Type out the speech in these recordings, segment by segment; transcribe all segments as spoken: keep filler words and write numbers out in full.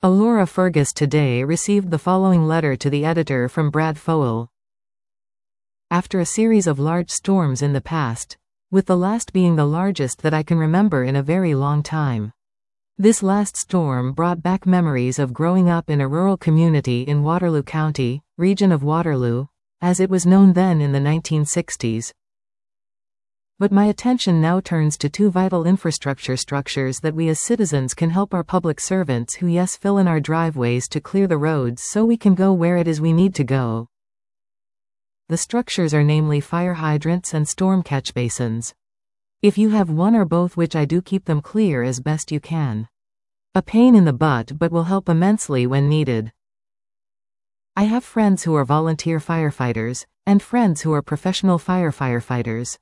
Alora Fergus today received the following letter to the editor from Brad Fowell. After a series of large storms in the past, with the last being the largest that I can remember in a very long time. This last storm brought back memories of growing up in a rural community in Waterloo County, region of Waterloo, as it was known then in the nineteen sixties. But my attention now turns to two vital infrastructure structures that we as citizens can help our public servants who yes fill in our driveways to clear the roads so we can go where it is we need to go. The structures are namely fire hydrants and storm catch basins. If you have one or both, which I do, keep them clear as best you can. A pain in the butt, but will help immensely when needed. I have friends who are volunteer firefighters, and friends who are professional fire firefighters.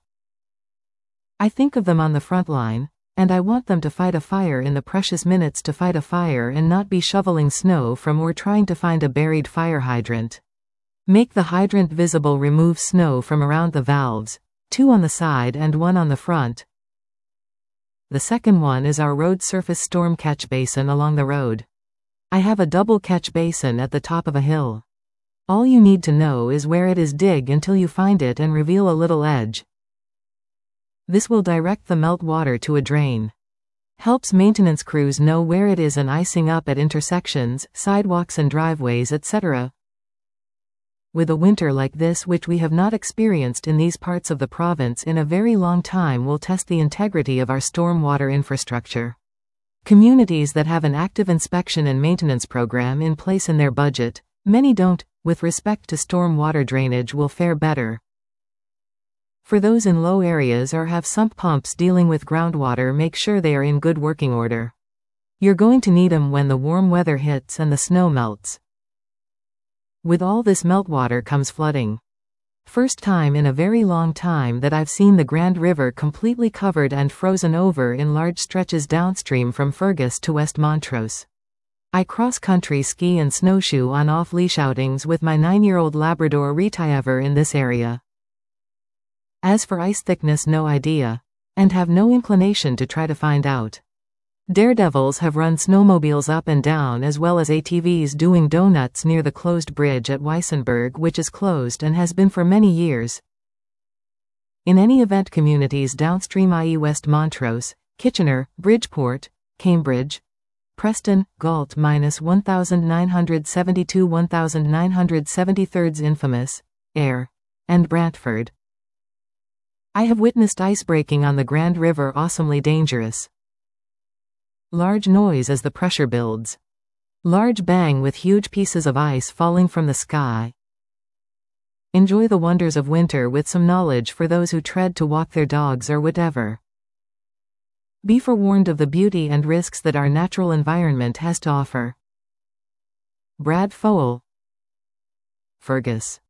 I think of them on the front line, and I want them to fight a fire in the precious minutes to fight a fire and not be shoveling snow from or trying to find a buried fire hydrant. Make the hydrant visible, remove snow from around the valves, two on the side and one on the front. The second one is our road surface storm catch basin along the road. I have a double catch basin at the top of a hill. All you need to know is where it is. Dig until you find it and reveal a little edge. This will direct the meltwater to a drain. Helps maintenance crews know where it is and icing up at intersections, sidewalks and driveways, et cetera. With a winter like this, which we have not experienced in these parts of the province in a very long time, will test the integrity of our stormwater infrastructure. Communities that have an active inspection and maintenance program in place in their budget, many don't, with respect to stormwater drainage, will fare better. For those in low areas or have sump pumps dealing with groundwater, make sure they are in good working order. You're going to need them when the warm weather hits and the snow melts. With all this meltwater comes flooding. First time in a very long time that I've seen the Grand River completely covered and frozen over in large stretches downstream from Fergus to West Montrose. I cross-country ski and snowshoe on off-leash outings with my nine-year-old Labrador Retriever in this area. As for ice thickness, no idea, and have no inclination to try to find out. Daredevils have run snowmobiles up and down as well as A T Vs doing donuts near the closed bridge at Weissenberg, which is closed and has been for many years. In any event, communities downstream, that is West Montrose, Kitchener, Bridgeport, Cambridge, Preston, Galt minus one thousand nine hundred seventy-two, one thousand nine hundred seventy-thirds infamous, Ayr, and Brantford. I have witnessed icebreaking on the Grand River, awesomely dangerous. Large noise as the pressure builds. Large bang with huge pieces of ice falling from the sky. Enjoy the wonders of winter with some knowledge for those who tread to walk their dogs or whatever. Be forewarned of the beauty and risks that our natural environment has to offer. Brad Fowell, Fergus.